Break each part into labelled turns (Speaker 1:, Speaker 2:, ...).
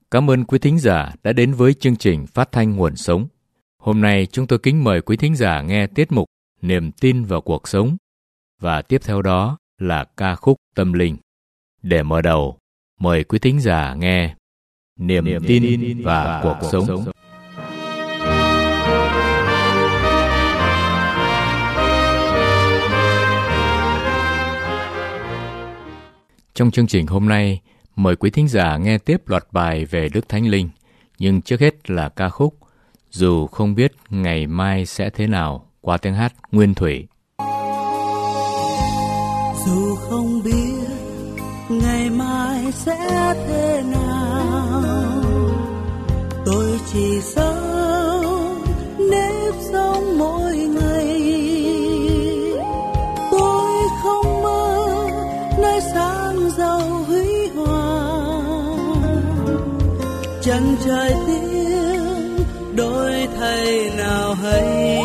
Speaker 1: Cảm ơn quý thính giả đã đến với chương trình Phát thanh Nguồn Sống. Hôm nay chúng tôi kính mời quý thính giả nghe tiết mục Niềm tin vào cuộc sống và tiếp theo đó là ca khúc tâm linh. Để mở đầu, mời quý thính giả nghe Niềm tin và cuộc sống. Trong chương trình hôm nay, mời quý thính giả nghe tiếp loạt bài về Đức Thánh Linh, nhưng trước hết là ca khúc Dù không biết ngày mai sẽ thế nào qua tiếng hát Nguyên Thủy.
Speaker 2: Dù không biết ngày mai sẽ thế nào, tôi chỉ sống nếp sống mỗi ngày. Tôi không mơ nơi sáng giàu huy hoàng, chân trời tiếng đổi thay nào hay.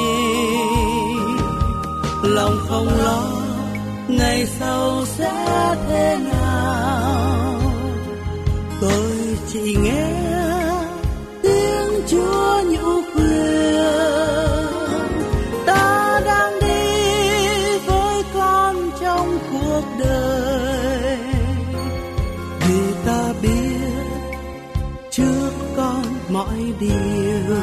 Speaker 2: Lòng không lo ngày sau sẽ thế nào, tôi chỉ nghe tiếng Chúa nhủ khuyên. Ta đang đi với con trong cuộc đời, vì ta biết trước con mọi điều.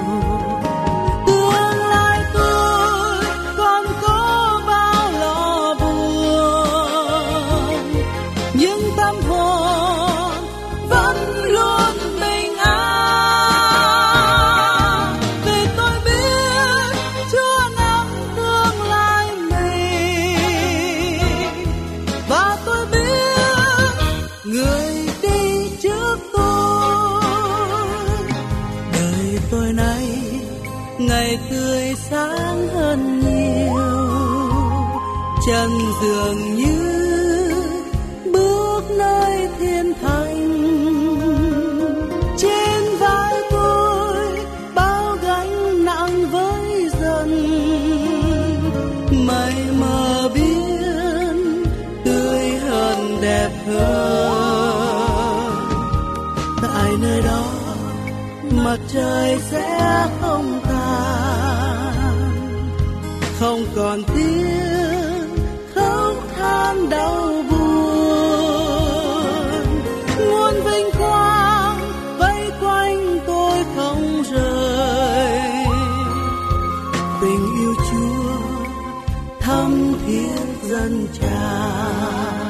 Speaker 2: Ngày tươi sáng hơn nhiều, chân dường như bước nơi thiên thành. Trên vai tôi bao gánh nặng với dần, mây mờ biển tươi hơn đẹp hơn. Tại nơi đó mặt trời sẽ không không còn tiếng khóc than đau buồn. Muôn vinh quang vây quanh tôi không rời, tình yêu Chúa thắm thiết dâng tràn.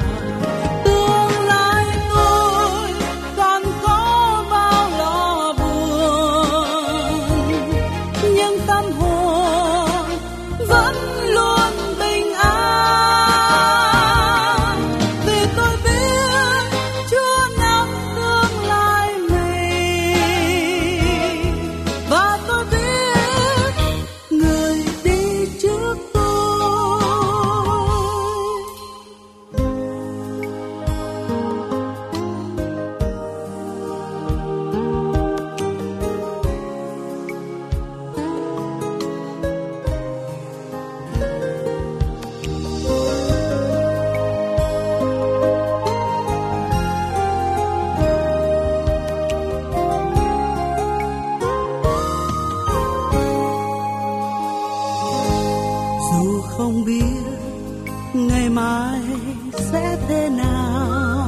Speaker 2: Không biết ngày mai sẽ thế nào,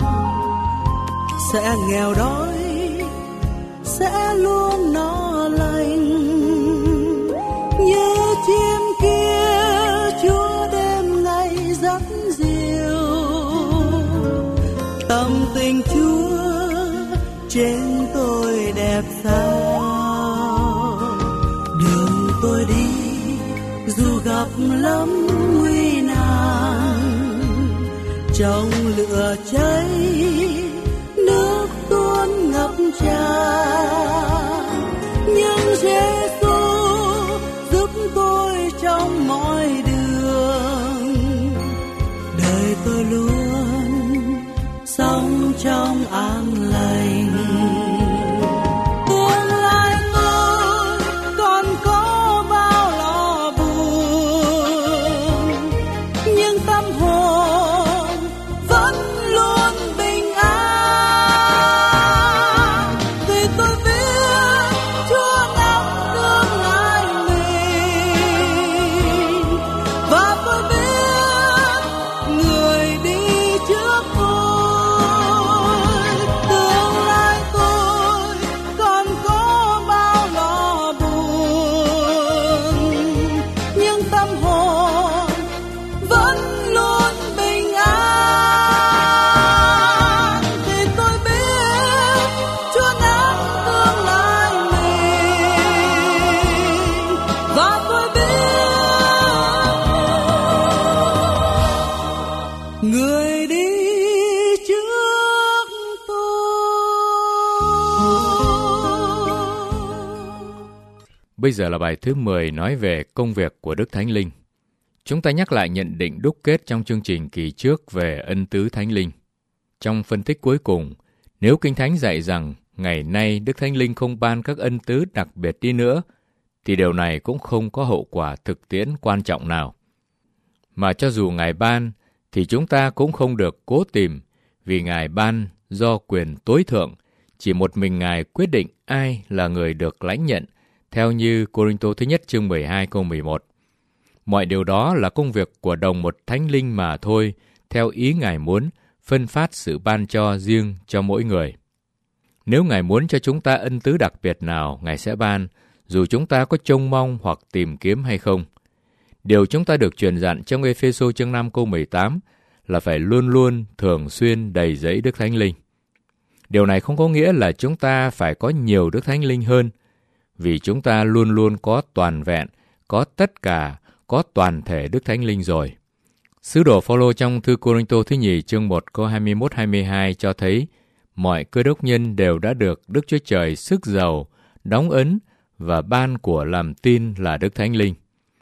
Speaker 2: sẽ nghèo đói, sẽ luôn no lành. Như chim kia Chúa đêm ngày dắt dìu, tâm tình Chúa trên tôi đẹp sao. Đường tôi đi dù gặp lắm nguy nan, trong lửa cháy nước tuôn ngập tràn, nhưng Giêsu giúp tôi trong mọi đường. Đời tôi luôn sống trong an lành.
Speaker 3: Tâm hồn vẫn luôn bình an.
Speaker 1: Bây giờ là bài thứ 10 nói về công việc của Đức Thánh Linh. Chúng ta nhắc lại nhận định đúc kết trong chương trình kỳ trước về ân tứ Thánh Linh. Trong phân tích cuối cùng, nếu Kinh Thánh dạy rằng ngày nay Đức Thánh Linh không ban các ân tứ đặc biệt đi nữa, thì điều này cũng không có hậu quả thực tiễn quan trọng nào. Mà cho dù Ngài ban, thì chúng ta cũng không được cố tìm, vì Ngài ban do quyền tối thượng, chỉ một mình Ngài quyết định ai là người được lãnh nhận, theo như Cô-rinh-tô thứ nhất chương 12 câu 11. Mọi điều đó là công việc của đồng một Thánh Linh mà thôi, theo ý Ngài muốn, phân phát sự ban cho riêng cho mỗi người. Nếu Ngài muốn cho chúng ta ân tứ đặc biệt nào, Ngài sẽ ban, dù chúng ta có trông mong hoặc tìm kiếm hay không. Điều chúng ta được truyền dặn trong Ê-phê-sô chương 5 câu 18 là phải luôn luôn, thường xuyên đầy dẫy Đức Thánh Linh. Điều này không có nghĩa là chúng ta phải có nhiều Đức Thánh Linh hơn, vì chúng ta luôn luôn có toàn vẹn, có tất cả, có toàn thể Đức Thánh Linh rồi. Sứ đồ Phao-lô trong thư Cô-rinh-tô thứ nhì chương 1 câu 21-22 cho thấy mọi cơ đốc nhân đều đã được Đức Chúa Trời sức giàu, đóng ấn và ban của làm tin là Đức Thánh Linh.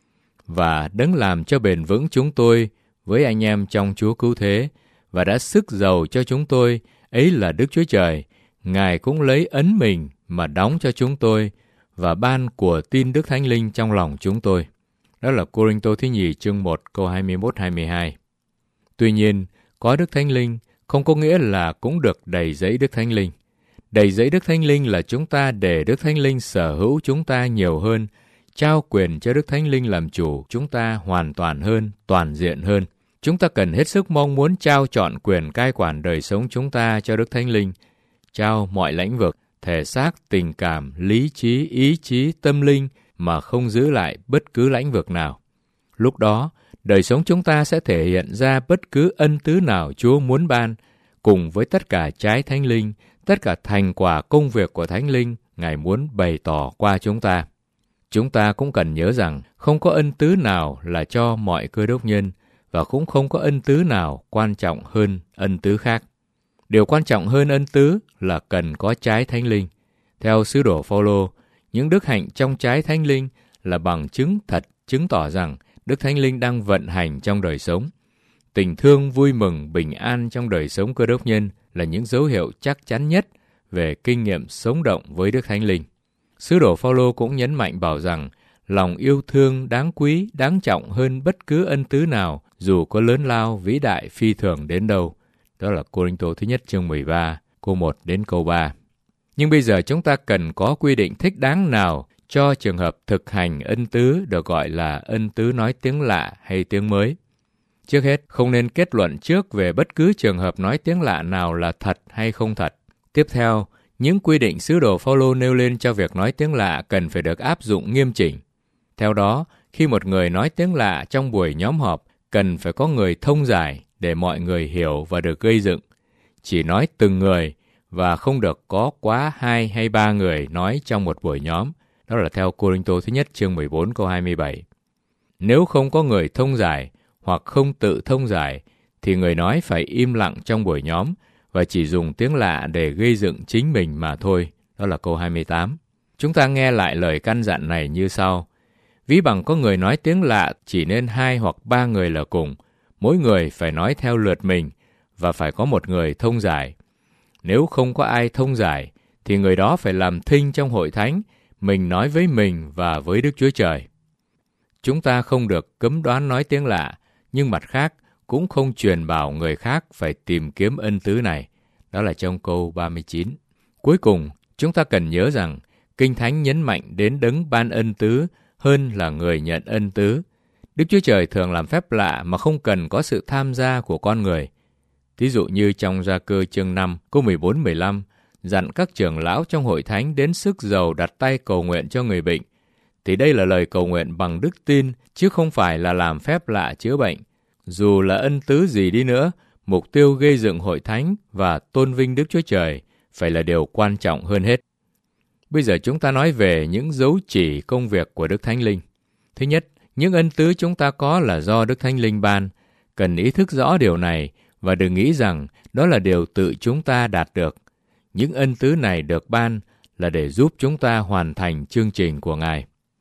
Speaker 1: Và Đấng làm cho bền vững chúng tôi với anh em trong Chúa cứu thế và đã sức giàu cho chúng tôi, ấy là Đức Chúa Trời. Ngài cũng lấy ấn mình mà đóng cho chúng tôi và ban của tin Đức Thánh Linh trong lòng chúng tôi. Đó là Cô-rinh-tô thứ nhì chương 1 câu 21-22. Tuy nhiên, có Đức Thánh Linh không có nghĩa là cũng được đầy dẫy Đức Thánh Linh. Đầy dẫy Đức Thánh Linh là chúng ta để Đức Thánh Linh sở hữu chúng ta nhiều hơn, trao quyền cho Đức Thánh Linh làm chủ chúng ta hoàn toàn hơn, toàn diện hơn. Chúng ta cần hết sức mong muốn trao trọn quyền cai quản đời sống chúng ta cho Đức Thánh Linh, trao mọi lãnh vực, thể xác, tình cảm, lý trí, ý chí, tâm linh mà không giữ lại bất cứ lãnh vực nào. Lúc đó, đời sống chúng ta sẽ thể hiện ra bất cứ ân tứ nào Chúa muốn ban, cùng với tất cả trái Thánh Linh, tất cả thành quả công việc của Thánh Linh Ngài muốn bày tỏ qua chúng ta. Chúng ta cũng cần nhớ rằng không có ân tứ nào là cho mọi cơ đốc nhân và cũng không có ân tứ nào quan trọng hơn ân tứ khác. Điều quan trọng hơn ân tứ là cần có trái Thánh Linh. Theo sứ đồ Phao-lô, những đức hạnh trong trái Thánh Linh là bằng chứng thật chứng tỏ rằng Đức Thánh Linh đang vận hành trong đời sống. Tình thương, vui mừng, bình an trong đời sống cơ đốc nhân là những dấu hiệu chắc chắn nhất về kinh nghiệm sống động với Đức Thánh Linh. Sứ đồ Phao-lô cũng nhấn mạnh bảo rằng lòng yêu thương đáng quý, đáng trọng hơn bất cứ ân tứ nào, dù có lớn lao, vĩ đại, phi thường đến đâu. Đó là Cô-rinh-tô thứ nhất chương 13, câu 1 đến câu 3. Nhưng bây giờ chúng ta cần có quy định thích đáng nào cho trường hợp thực hành ân tứ được gọi là ân tứ nói tiếng lạ hay tiếng mới. Trước hết, không nên kết luận trước về bất cứ trường hợp nói tiếng lạ nào là thật hay không thật. Tiếp theo, những quy định sứ đồ Phao-lô nêu lên cho việc nói tiếng lạ cần phải được áp dụng nghiêm chỉnh. Theo đó, khi một người nói tiếng lạ trong buổi nhóm họp, cần phải có người thông giải để mọi người hiểu và được gây dựng. Chỉ nói từng người và không được có quá 2 hay 3 người nói trong một buổi nhóm. Đó là theo Cô-rinh-tô thứ nhất chương 14 câu 27. Nếu không có người thông giải hoặc không tự thông giải, thì người nói phải im lặng trong buổi nhóm và chỉ dùng tiếng lạ để gây dựng chính mình mà thôi. Đó là câu 28. Chúng ta nghe lại lời căn dặn này như sau. Ví bằng có người nói tiếng lạ chỉ nên 2 hoặc 3 người là cùng, mỗi người phải nói theo lượt mình và phải có một người thông giải. Nếu không có ai thông giải, thì người đó phải làm thinh trong hội thánh, mình nói với mình và với Đức Chúa Trời. Chúng ta không được cấm đoán nói tiếng lạ, nhưng mặt khác cũng không truyền bảo người khác phải tìm kiếm ân tứ này. Đó là trong câu 39. Cuối cùng, chúng ta cần nhớ rằng Kinh Thánh nhấn mạnh đến đấng ban ân tứ hơn là người nhận ân tứ. Đức Chúa Trời thường làm phép lạ mà không cần có sự tham gia của con người. Ví dụ như trong Gia Cơ chương 5, câu 14-15, dặn các trưởng lão trong hội thánh đến sức giàu đặt tay cầu nguyện cho người bệnh. Thì đây là lời cầu nguyện bằng đức tin, chứ không phải là làm phép lạ chữa bệnh. Dù là ân tứ gì đi nữa, mục tiêu gây dựng hội thánh và tôn vinh Đức Chúa Trời phải là điều quan trọng hơn hết. Bây giờ chúng ta nói về những dấu chỉ công việc của Đức Thánh Linh. Thứ nhất, những ân tứ chúng ta có là do Đức Thánh Linh ban. Cần ý thức rõ điều này và đừng nghĩ rằng đó là điều tự chúng ta đạt được. Những ân tứ này được ban là để giúp chúng ta hoàn thành chương trình của Ngài.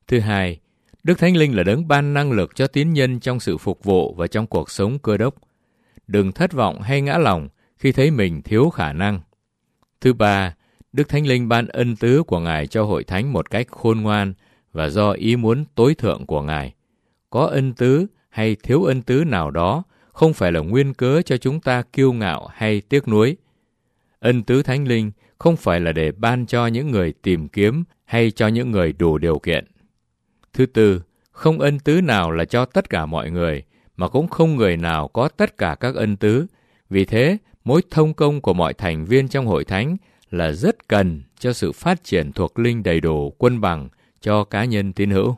Speaker 1: Thứ hai, Đức Thánh Linh là đấng ban năng lực cho tín nhân trong sự phục vụ và trong cuộc sống Cơ Đốc. Đừng thất vọng hay ngã lòng khi thấy mình thiếu khả năng. Thứ ba, Đức Thánh Linh ban ân tứ của Ngài cho hội thánh một cách khôn ngoan và do ý muốn tối thượng của Ngài. Có ân tứ hay thiếu ân tứ nào đó không phải là nguyên cớ cho chúng ta kiêu ngạo hay tiếc nuối. Ân tứ Thánh Linh không phải là để ban cho những người tìm kiếm hay cho những người đủ điều kiện. Thứ tư, không ân tứ nào là cho tất cả mọi người, mà cũng không người nào có tất cả các ân tứ. Vì thế, mối thông công của mọi thành viên trong hội thánh là rất cần cho sự phát triển thuộc linh đầy đủ, quân bằng cho cá nhân tín hữu.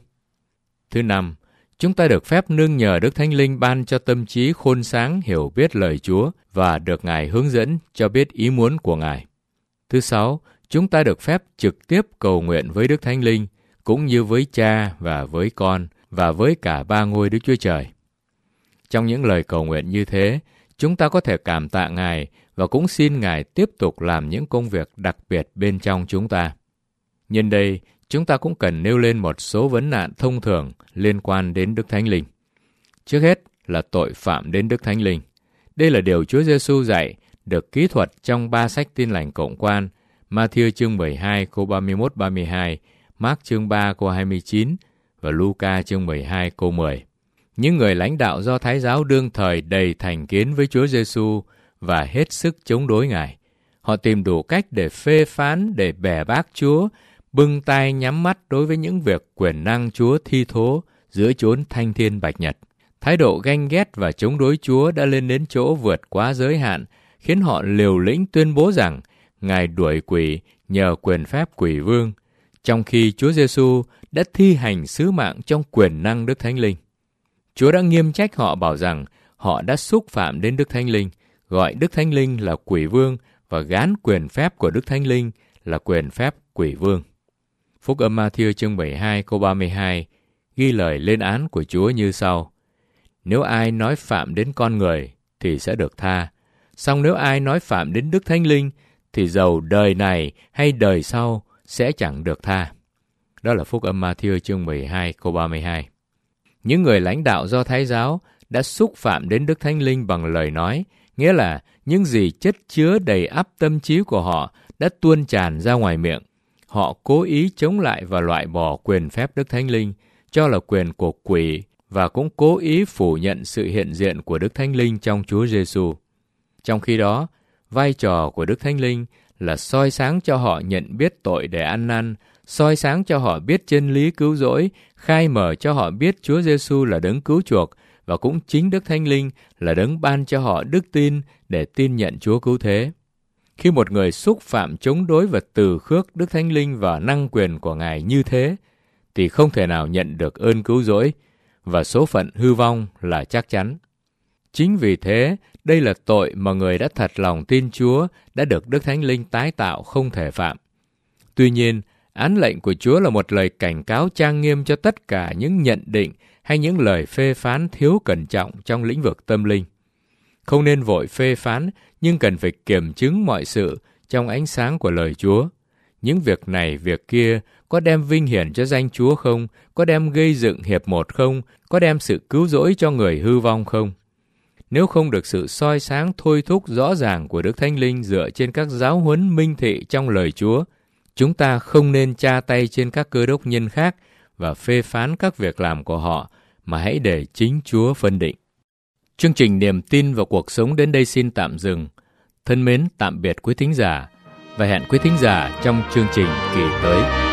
Speaker 1: Thứ năm, chúng ta được phép nương nhờ Đức Thánh Linh ban cho tâm trí khôn sáng hiểu biết lời Chúa và được Ngài hướng dẫn cho biết ý muốn của Ngài. Thứ sáu, chúng ta được phép trực tiếp cầu nguyện với Đức Thánh Linh, cũng như với Cha và với Con và với cả ba ngôi Đức Chúa Trời. Trong những lời cầu nguyện như thế, chúng ta có thể cảm tạ Ngài và cũng xin Ngài tiếp tục làm những công việc đặc biệt bên trong chúng ta. Nhân đây, chúng ta cũng cần nêu lên một số vấn nạn thông thường liên quan đến Đức Thánh Linh. Trước hết là tội phạm đến Đức Thánh Linh. Đây là điều Chúa Giêsu dạy, được kỹ thuật trong 3 sách Tin lành cộng quan: Ma-thi-ơ chương 12 câu 31-32, Mác chương 3 câu 29 và Luca chương 12 câu 10. Những người lãnh đạo Do Thái giáo đương thời đầy thành kiến với Chúa Giêsu và hết sức chống đối Ngài. Họ tìm đủ cách để phê phán, để bẻ bác Chúa, bưng tai nhắm mắt đối với những việc quyền năng Chúa thi thố giữa chốn thanh thiên bạch nhật. Thái độ ganh ghét và chống đối Chúa đã lên đến chỗ vượt quá giới hạn, khiến họ liều lĩnh tuyên bố rằng Ngài đuổi quỷ nhờ quyền phép quỷ vương, trong khi Chúa Giêsu đã thi hành sứ mạng trong quyền năng Đức Thánh Linh. Chúa đã nghiêm trách họ bảo rằng họ đã xúc phạm đến Đức Thánh Linh, gọi Đức Thánh Linh là quỷ vương và gán quyền phép của Đức Thánh Linh là quyền phép quỷ vương. Phúc âm Ma-thi-ơ chương 72 câu 32 ghi lời lên án của Chúa như sau: Nếu ai nói phạm đến con người thì sẽ được tha, song nếu ai nói phạm đến Đức Thánh Linh thì dầu đời này hay đời sau sẽ chẳng được tha. Đó là Phúc âm Ma-thi-ơ chương 12 câu 32. Những người lãnh đạo Do Thái giáo đã xúc phạm đến Đức Thánh Linh bằng lời nói, nghĩa là những gì chất chứa đầy ắp tâm trí của họ đã tuôn tràn ra ngoài miệng. Họ cố ý chống lại và loại bỏ quyền phép Đức Thánh Linh, cho là quyền của quỷ, và cũng cố ý phủ nhận sự hiện diện của Đức Thánh Linh trong Chúa Giêsu. Trong khi đó, vai trò của Đức Thánh Linh là soi sáng cho họ nhận biết tội để ăn năn, soi sáng cho họ biết chân lý cứu rỗi, khai mở cho họ biết Chúa Giêsu là đấng cứu chuộc, và cũng chính Đức Thánh Linh là đấng ban cho họ đức tin để tin nhận Chúa cứu thế. Khi một người xúc phạm chống đối và từ khước Đức Thánh Linh và năng quyền của Ngài như thế, thì không thể nào nhận được ơn cứu rỗi, và số phận hư vong là chắc chắn. Chính vì thế, đây là tội mà người đã thật lòng tin Chúa đã được Đức Thánh Linh tái tạo không thể phạm. Tuy nhiên, án lệnh của Chúa là một lời cảnh cáo trang nghiêm cho tất cả những nhận định hay những lời phê phán thiếu cẩn trọng trong lĩnh vực tâm linh. Không nên vội phê phán, nhưng cần phải kiểm chứng mọi sự trong ánh sáng của lời Chúa. Những việc này, việc kia, có đem vinh hiển cho danh Chúa không? Có đem gây dựng hiệp một không? Có đem sự cứu rỗi cho người hư vong không? Nếu không được sự soi sáng thôi thúc rõ ràng của Đức Thánh Linh dựa trên các giáo huấn minh thị trong lời Chúa, chúng ta không nên tra tay trên các cơ đốc nhân khác và phê phán các việc làm của họ, mà hãy để chính Chúa phân định. Chương trình Niềm tin và cuộc sống đến đây xin tạm dừng. Thân mến tạm biệt quý thính giả và hẹn quý thính giả trong chương trình kỳ tới.